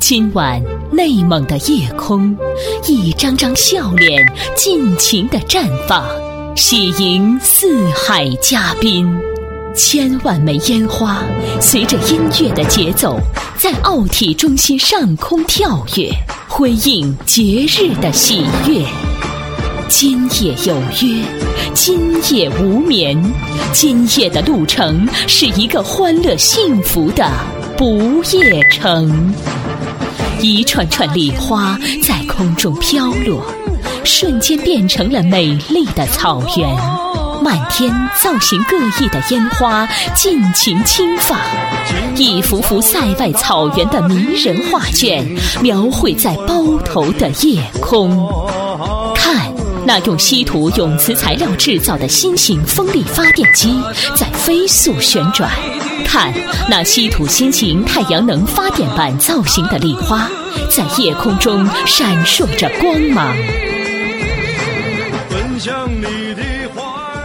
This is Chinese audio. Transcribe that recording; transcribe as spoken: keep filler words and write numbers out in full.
今晚内蒙的夜空，一张张笑脸尽情地绽放，喜迎四海嘉宾。千万枚烟花随着音乐的节奏，在奥体中心上空跳跃，辉映节日的喜悦。今夜有约，今夜无眠，今夜的路程是一个欢乐幸福的不夜城。一串串礼花在空中飘落，瞬间变成了美丽的草原。漫天造型各异的烟花尽情轻放，一幅幅塞外草原的迷人画卷描绘在包头的夜空。看，那用稀土永磁材料制造的新型风力发电机在飞速旋转，看那稀土新型太阳能发电板造型的礼花在夜空中闪烁着光芒。 奔向你的怀